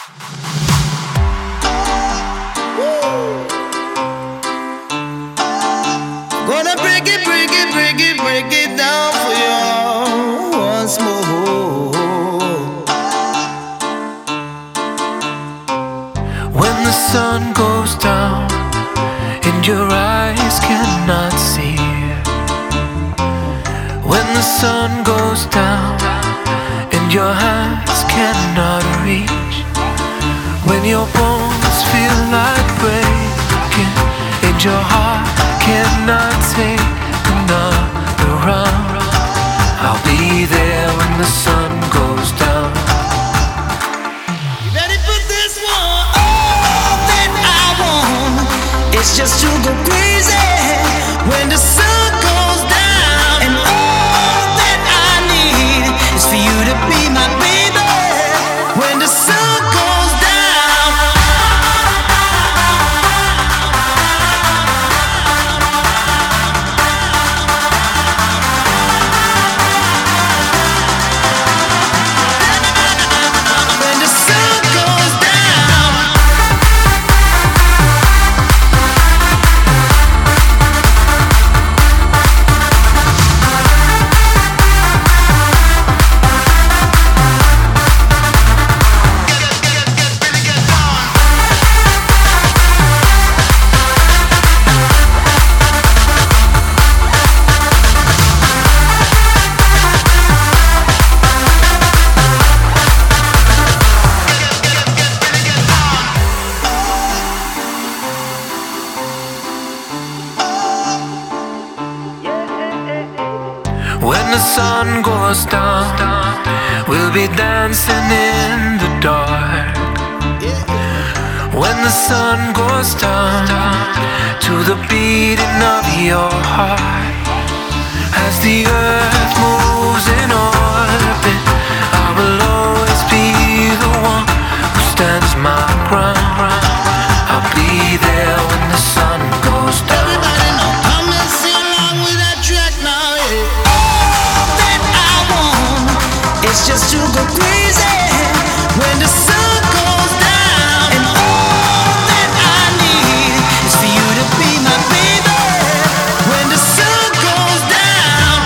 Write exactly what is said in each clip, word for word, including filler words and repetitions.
Gonna break it, break it, break it, break it down for you once more. When the sun goes down and your eyes cannot see, when the sun goes down and your hands cannot reach, when your bones feel like breaking and your heart cannot take another round, I'll be there when the sun goes down. You ready for this one? All that I want is just to go crazy when the sun goes down, and all that I need is for you to be my baby when the sun goes down. When the sun goes down, we'll be dancing in the dark. When the sun goes down, to the beating of your heart, as the earth moves in orbit, I will always be the one who stands my ground. I'll be there when the sun goes down. Everybody know, come and sing along with that track now, yeah. All that I want is just to go crazy when the sun goes down, and all that I need is for you to be my baby when the sun goes down.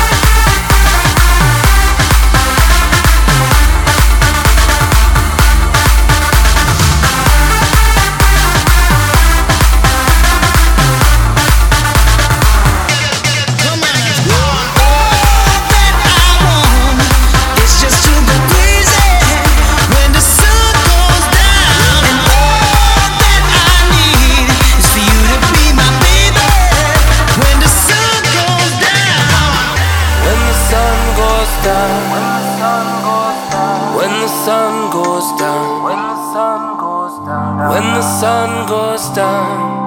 Come on, all that I want is just to go crazy when the sun goes down, and all that I need is for you to be my baby when the sun goes down. When the sun goes down, when the sun goes down, when the sun goes down, when the sun goes down.